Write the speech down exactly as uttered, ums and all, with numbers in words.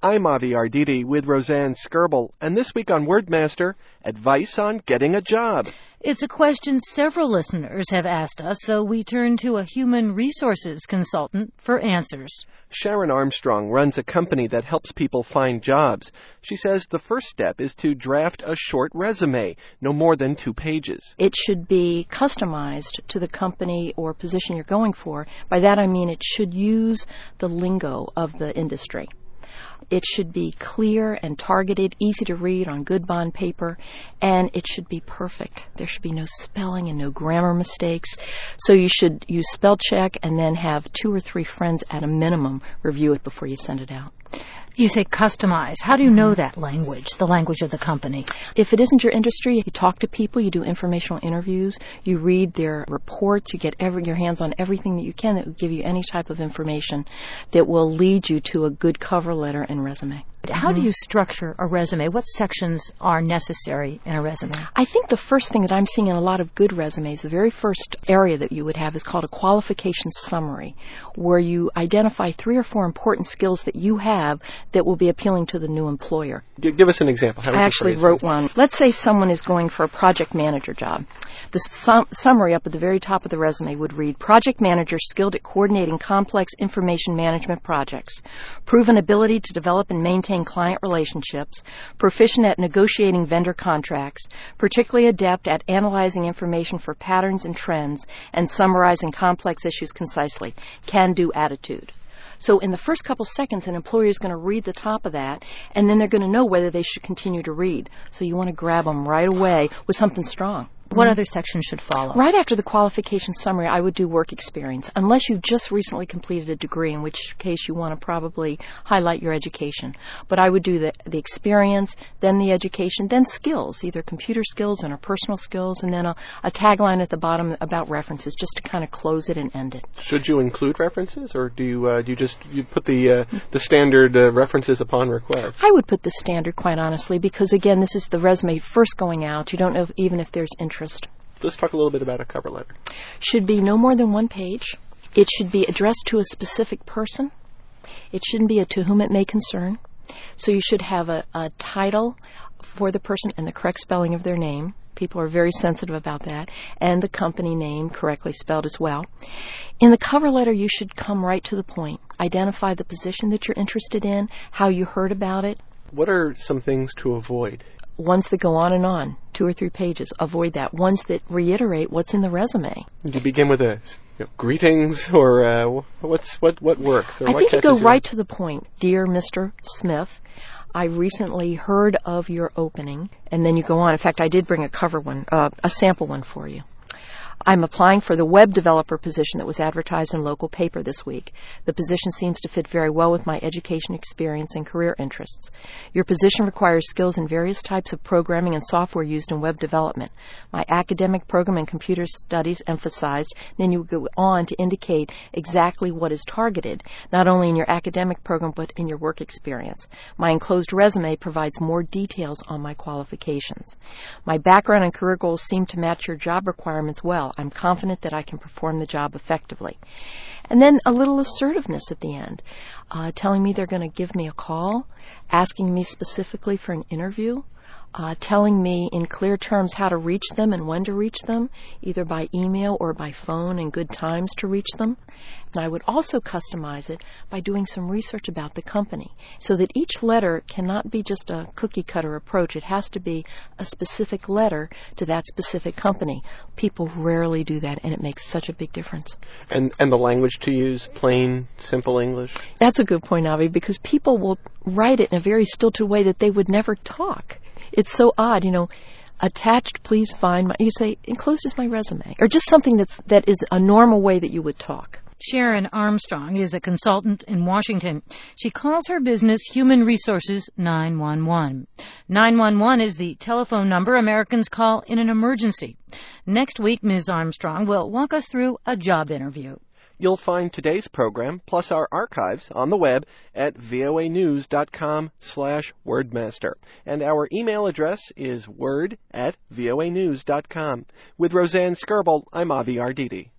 I'm Avi Arditi with Roseanne Skirble, and this week on Wordmaster, advice on getting a job. It's a question several listeners have asked us, so we turn to a human resources consultant for answers. Sharon Armstrong runs a company that helps people find jobs. She says the first step is to draft a short resume, no more than two pages. It should be customized to the company or position you're going for. By that I mean it should use the lingo of the industry. It should be clear and targeted, easy to read on good bond paper, and it should be perfect. There should be no spelling and no grammar mistakes. So you should use spell check and then have two or three friends at a minimum review it before you send it out. You say customize. How do you know that language, the language of the company? If it isn't your industry, you talk to people, you do informational interviews, you read their reports, you get every, your hands on everything that you can that will give you any type of information that will lead you to a good cover letter and resume. How do you structure a resume? What sections are necessary in a resume? I think the first thing that I'm seeing in a lot of good resumes, the very first area that you would have is called a qualification summary, where you identify three or four important skills that you have that will be appealing to the new employer. Give us an example. How I actually wrote one. Let's say someone is going for a project manager job. The sum- summary up at the very top of the resume would read, project manager skilled at coordinating complex information management projects, proven ability to develop and maintain client relationships, proficient at negotiating vendor contracts, particularly adept at analyzing information for patterns and trends, and summarizing complex issues concisely. Can-do attitude. So in the first couple seconds, an employer is going to read the top of that, and then they're going to know whether they should continue to read. So you want to grab them right away with something strong. What other section should follow? Right after the qualification summary, I would do work experience, unless you've just recently completed a degree, in which case you want to probably highlight your education. But I would do the, the experience, then the education, then skills, either computer skills and or personal skills, and then a, a tagline at the bottom about references, just to kind of close it and end it. Should you include references, or do you uh, do you just you put the uh, the standard uh, references upon request? I would put the standard, quite honestly, because again, this is the resume first going out. You don't know if, even if there's interest. Let's talk a little bit about a cover letter. Should be no more than one page. It should be addressed to a specific person. It shouldn't be a to whom it may concern. So you should have a, a title for the person and the correct spelling of their name. People are very sensitive about that. And the company name correctly spelled as well. In the cover letter, you should come right to the point. Identify the position that you're interested in, how you heard about it. What are some things to avoid? Ones that go on and on, two or three pages. Avoid that. Ones that reiterate what's in the resume. Do you begin with a you know, greetings, or uh, what's what what works? Or I what think you go right you? to the point. Dear Mister Smith, I recently heard of your opening, and then you go on. In fact, I did bring a cover one, uh, a sample one for you. I'm applying for the web developer position that was advertised in local paper this week. The position seems to fit very well with my education experience and career interests. Your position requires skills in various types of programming and software used in web development. My academic program in computer studies emphasized, then you go on to indicate exactly what is targeted, not only in your academic program but in your work experience. My enclosed resume provides more details on my qualifications. My background and career goals seem to match your job requirements well. I'm confident that I can perform the job effectively. And then a little assertiveness at the end, uh, telling me they're going to give me a call, asking me specifically for an interview, uh, telling me in clear terms how to reach them and when to reach them, either by email or by phone, and good times to reach them. And I would also customize it by doing some research about the company, so that each letter cannot be just a cookie-cutter approach. It has to be a specific letter to that specific company. People rarely do that, and it makes such a big difference. And and the language to use, plain, simple English? That's a good point, Avi, because people will write it in a very stilted way that they would never talk. It's so odd, you know. Attached, please find my... You say, enclosed is my resume. Or just something that's that is a normal way that you would talk. Sharon Armstrong is a consultant in Washington. She calls her business Human Resources nine one one. nine one one is the telephone number Americans call in an emergency. Next week, Miz Armstrong will walk us through a job interview. You'll find today's program, plus our archives, on the web at voanews.com slash wordmaster. And our email address is word at voanews.com. With Roseanne Skirble, I'm Avi Arditi.